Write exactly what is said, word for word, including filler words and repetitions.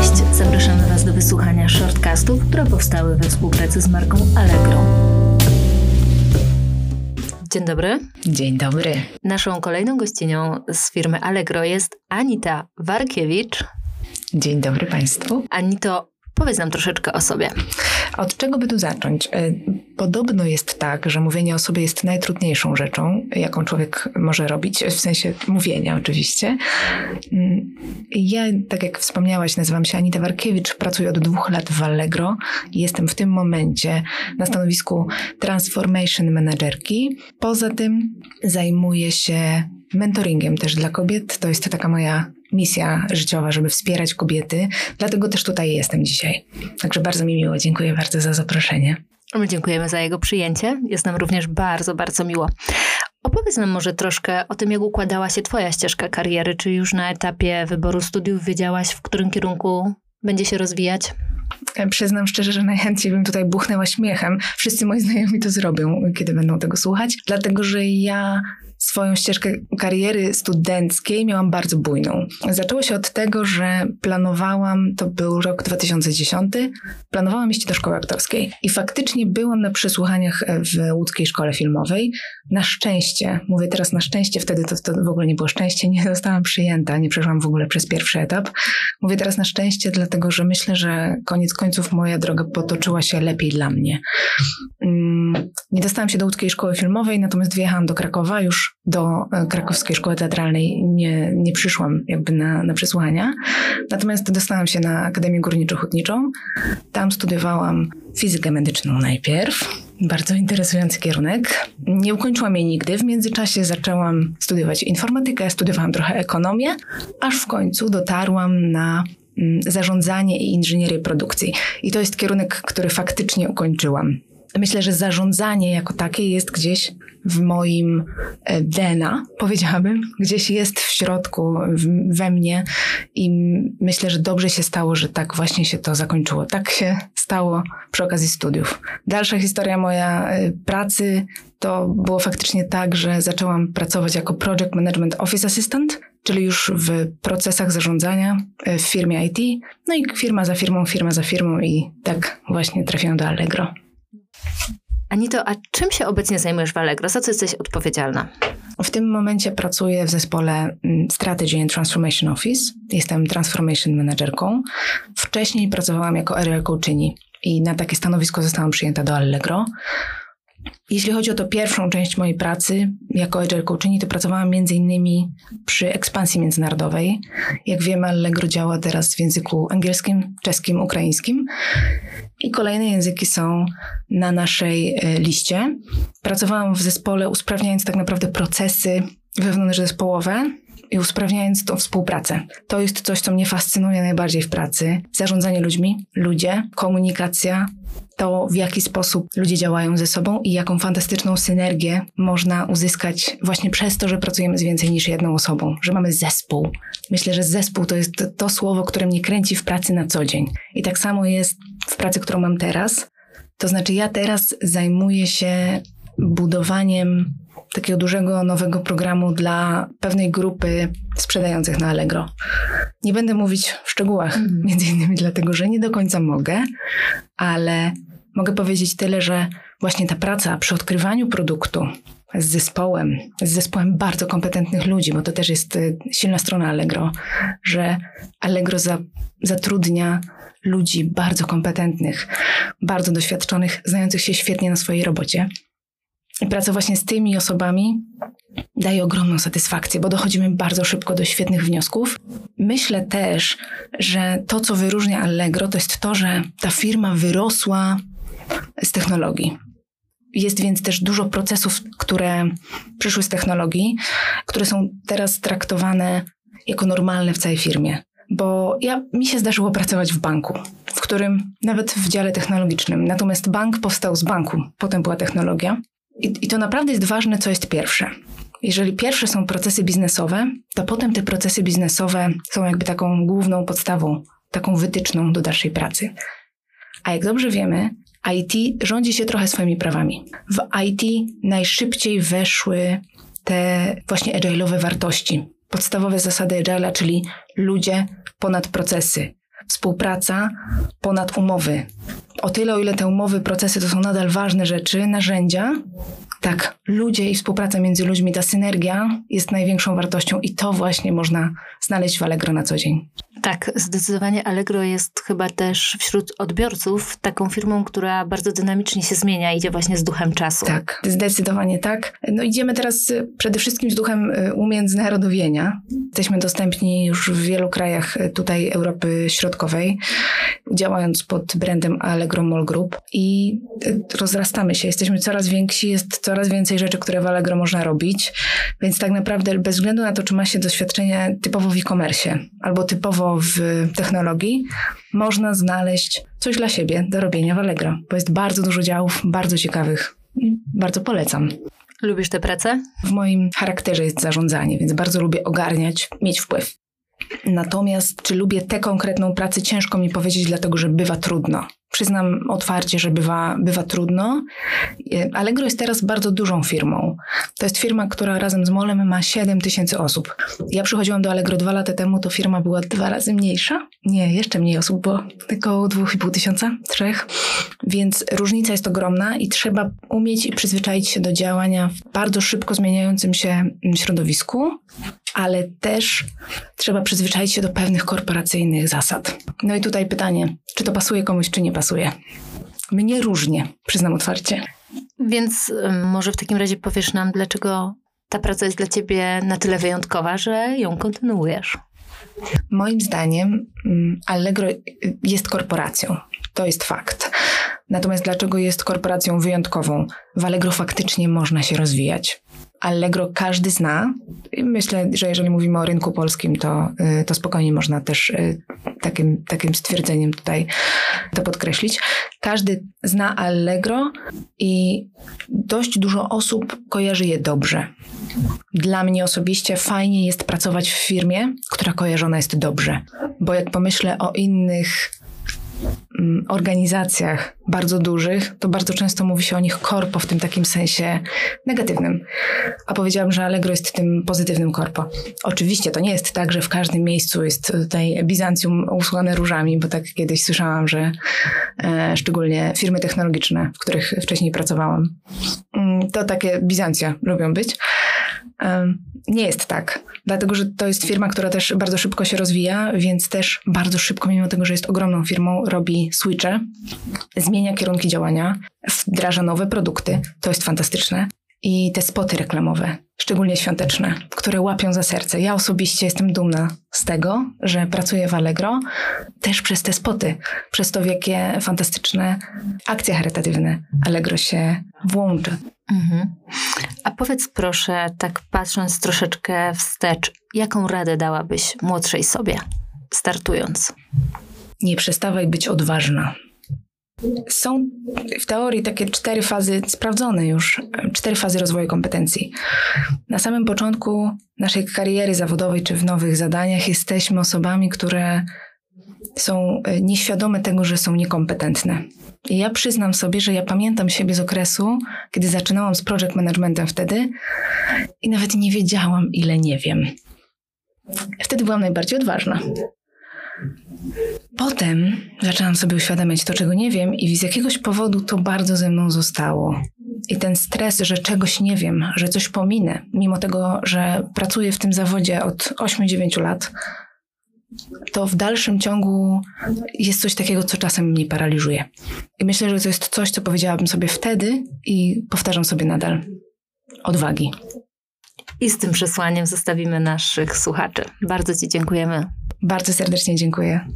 Cześć! Zapraszamy Was do wysłuchania shortcastów, które powstały we współpracy z marką Allegro. Dzień dobry. Dzień dobry. Naszą kolejną gościnią z firmy Allegro jest Anita Warkiewicz. Dzień dobry Państwu. Anito, powiedz nam troszeczkę o sobie. Od czego by tu zacząć? Podobno jest tak, że mówienie o sobie jest najtrudniejszą rzeczą, jaką człowiek może robić, w sensie mówienia oczywiście. Ja, tak jak wspomniałaś, nazywam się Anita Warkiewicz, pracuję od dwóch lat w Allegro. Jestem w tym momencie na stanowisku Transformation Managerki. Poza tym zajmuję się mentoringiem też dla kobiet. To jest taka moja misja życiowa, żeby wspierać kobiety. Dlatego też tutaj jestem dzisiaj. Także bardzo mi miło. Dziękuję bardzo za zaproszenie. My dziękujemy za jego przyjęcie. Jest nam również bardzo, bardzo miło. Opowiedz nam może troszkę o tym, jak układała się twoja ścieżka kariery. Czy już na etapie wyboru studiów wiedziałaś, w którym kierunku będzie się rozwijać? Przyznam szczerze, że najchętniej bym tutaj buchnęła śmiechem. Wszyscy moi znajomi to zrobią, kiedy będą tego słuchać. Dlatego, że ja swoją ścieżkę kariery studenckiej miałam bardzo bujną. Zaczęło się od tego, że planowałam, to był rok dwa tysiące dziesiąty, planowałam iść do szkoły aktorskiej. I faktycznie byłam na przesłuchaniach w łódzkiej szkole filmowej. Na szczęście, mówię teraz na szczęście, wtedy to, to w ogóle nie było szczęście, nie zostałam przyjęta, nie przeszłam w ogóle przez pierwszy etap. Mówię teraz na szczęście, dlatego że myślę, że koniec końców moja droga potoczyła się lepiej dla mnie. Nie dostałam się do łódzkiej szkoły filmowej, natomiast wyjechałam do Krakowa, już do krakowskiej szkoły teatralnej nie, nie przyszłam jakby na, na przesłuchania. Natomiast dostałam się na Akademię Górniczo-Hutniczą. Tam studiowałam fizykę medyczną najpierw. Bardzo interesujący kierunek. Nie ukończyłam jej nigdy. W międzyczasie zaczęłam studiować informatykę, studiowałam trochę ekonomię, aż w końcu dotarłam na zarządzanie i inżynierię produkcji. I to jest kierunek, który faktycznie ukończyłam. Myślę, że zarządzanie jako takie jest gdzieś w moim D N A, powiedziałabym. Gdzieś jest w środku, w, we mnie i myślę, że dobrze się stało, że tak właśnie się to zakończyło. Tak się stało przy okazji studiów. Dalsza historia moja pracy to było faktycznie tak, że zaczęłam pracować jako Project Management Office Assistant, czyli już w procesach zarządzania w firmie I T. No i firma za firmą, firma za firmą i tak właśnie trafiłam do Allegro. Anito, a czym się obecnie zajmujesz w Allegro? Za co jesteś odpowiedzialna? W tym momencie pracuję w zespole Strategy and Transformation Office. Jestem Transformation Managerką. Wcześniej pracowałam jako Agile Coachini i na takie stanowisko zostałam przyjęta do Allegro. Jeśli chodzi o to pierwszą część mojej pracy jako Agile Coachini, to pracowałam między innymi przy ekspansji międzynarodowej. Jak wiemy, Allegro działa teraz w języku angielskim, czeskim, ukraińskim i kolejne języki są na naszej liście. Pracowałam w zespole, usprawniając tak naprawdę procesy wewnątrzzespołowe i usprawniając tą współpracę. To jest coś, co mnie fascynuje najbardziej w pracy. Zarządzanie ludźmi, ludzie, komunikacja, to w jaki sposób ludzie działają ze sobą i jaką fantastyczną synergię można uzyskać właśnie przez to, że pracujemy z więcej niż jedną osobą, że mamy zespół. Myślę, że zespół to jest to słowo, które mnie kręci w pracy na co dzień. I tak samo jest w pracy, którą mam teraz. To znaczy ja teraz zajmuję się budowaniem takiego dużego, nowego programu dla pewnej grupy sprzedających na Allegro. Nie będę mówić w szczegółach, mm. między innymi dlatego, że nie do końca mogę, ale mogę powiedzieć tyle, że właśnie ta praca przy odkrywaniu produktu z zespołem, z zespołem bardzo kompetentnych ludzi, bo to też jest silna strona Allegro, że Allegro za, zatrudnia ludzi bardzo kompetentnych, bardzo doświadczonych, znających się świetnie na swojej robocie. I praca właśnie z tymi osobami daje ogromną satysfakcję, bo dochodzimy bardzo szybko do świetnych wniosków. Myślę też, że to, co wyróżnia Allegro, to jest to, że ta firma wyrosła z technologii. Jest więc też dużo procesów, które przyszły z technologii, które są teraz traktowane jako normalne w całej firmie. Bo ja, mi się zdarzyło pracować w banku, w którym nawet w dziale technologicznym. Natomiast bank powstał z banku, potem była technologia. I, I to naprawdę jest ważne, co jest pierwsze. Jeżeli pierwsze są procesy biznesowe, to potem te procesy biznesowe są jakby taką główną podstawą, taką wytyczną do dalszej pracy. A jak dobrze wiemy, I T rządzi się trochę swoimi prawami. W I T najszybciej weszły te właśnie agile'owe wartości. Podstawowe zasady agile'a, czyli ludzie ponad procesy. współpraca ponad umowy. O tyle, o ile te umowy, procesy to są nadal ważne rzeczy, narzędzia, tak, ludzie i współpraca między ludźmi, ta synergia jest największą wartością i to właśnie można znaleźć w Allegro na co dzień. Tak, zdecydowanie Allegro jest chyba też wśród odbiorców taką firmą, która bardzo dynamicznie się zmienia, idzie właśnie z duchem czasu. Tak, zdecydowanie tak. No idziemy teraz przede wszystkim z duchem umiędzynarodowienia. Jesteśmy dostępni już w wielu krajach tutaj Europy Środkowej, działając pod brandem Allegro Mall Group i rozrastamy się. Jesteśmy coraz więksi, jest coraz więcej rzeczy, które w Allegro można robić, więc tak naprawdę bez względu na to, czy ma się doświadczenie typowo w e-commerce albo typowo w technologii, można znaleźć coś dla siebie do robienia w Allegro, bo jest bardzo dużo działów, bardzo ciekawych. Bardzo polecam. Lubisz tę pracę? W moim charakterze jest zarządzanie, więc bardzo lubię ogarniać, mieć wpływ. Natomiast czy lubię tę konkretną pracę, ciężko mi powiedzieć, dlatego że bywa trudno. Przyznam otwarcie, że bywa, bywa trudno. Allegro jest teraz bardzo dużą firmą. To jest firma, która razem z Molem ma siedem tysięcy osób. Ja przychodziłam do Allegro dwa lata temu, to firma była dwa razy mniejsza. Nie, jeszcze mniej osób, bo około dwóch i pół tysiąca, trzech. Więc różnica jest ogromna i trzeba umieć i przyzwyczaić się do działania w bardzo szybko zmieniającym się środowisku, ale też trzeba przyzwyczaić się do pewnych korporacyjnych zasad. No i tutaj pytanie, czy to pasuje komuś, czy nie pasuje? Mnie różnie, przyznam otwarcie. Więc y, może w takim razie powiesz nam, dlaczego ta praca jest dla ciebie na tyle wyjątkowa, że ją kontynuujesz? Moim zdaniem Allegro jest korporacją. To jest fakt. Natomiast dlaczego jest korporacją wyjątkową? W Allegro faktycznie można się rozwijać. Allegro każdy zna. I myślę, że jeżeli mówimy o rynku polskim, to, to spokojnie można też takim, takim stwierdzeniem tutaj to podkreślić. Każdy zna Allegro i dość dużo osób kojarzy je dobrze. Dla mnie osobiście fajnie jest pracować w firmie, która kojarzona jest dobrze. Bo jak pomyślę o innych organizacjach bardzo dużych, to bardzo często mówi się o nich korpo w tym takim sensie negatywnym. A powiedziałam, że Allegro jest tym pozytywnym korpo. Oczywiście to nie jest tak, że w każdym miejscu jest tutaj Bizancjum usłane różami, bo tak kiedyś słyszałam, że e, szczególnie firmy technologiczne, w których wcześniej pracowałam, to takie Bizancje lubią być. E, nie jest tak. Dlatego, że to jest firma, która też bardzo szybko się rozwija, więc też bardzo szybko, mimo tego, że jest ogromną firmą, robi switche, zmienia kierunki działania, wdraża nowe produkty. To jest fantastyczne. I te spoty reklamowe, szczególnie świąteczne, które łapią za serce. Ja osobiście jestem dumna z tego, że pracuję w Allegro też przez te spoty, przez to, w jakie fantastyczne akcje charytatywne Allegro się włączy. Mhm. A powiedz proszę, tak patrząc troszeczkę wstecz, jaką radę dałabyś młodszej sobie, startując? Nie przestawaj być odważna. Są w teorii takie cztery fazy sprawdzone już, cztery fazy rozwoju kompetencji. Na samym początku naszej kariery zawodowej czy w nowych zadaniach jesteśmy osobami, które są nieświadome tego, że są niekompetentne. I ja przyznam sobie, że ja pamiętam siebie z okresu, kiedy zaczynałam z project managementem wtedy i nawet nie wiedziałam, ile nie wiem. Wtedy byłam najbardziej odważna. Potem zaczęłam sobie uświadamiać to, czego nie wiem i z jakiegoś powodu to bardzo ze mną zostało. I ten stres, że czegoś nie wiem, że coś pominę, mimo tego, że pracuję w tym zawodzie od ośmiu dziewięciu lat, to w dalszym ciągu jest coś takiego, co czasem mnie paraliżuje. I myślę, że to jest coś, co powiedziałabym sobie wtedy i powtarzam sobie nadal. Odwagi. I z tym przesłaniem zostawimy naszych słuchaczy. Bardzo ci dziękujemy. Bardzo serdecznie dziękuję.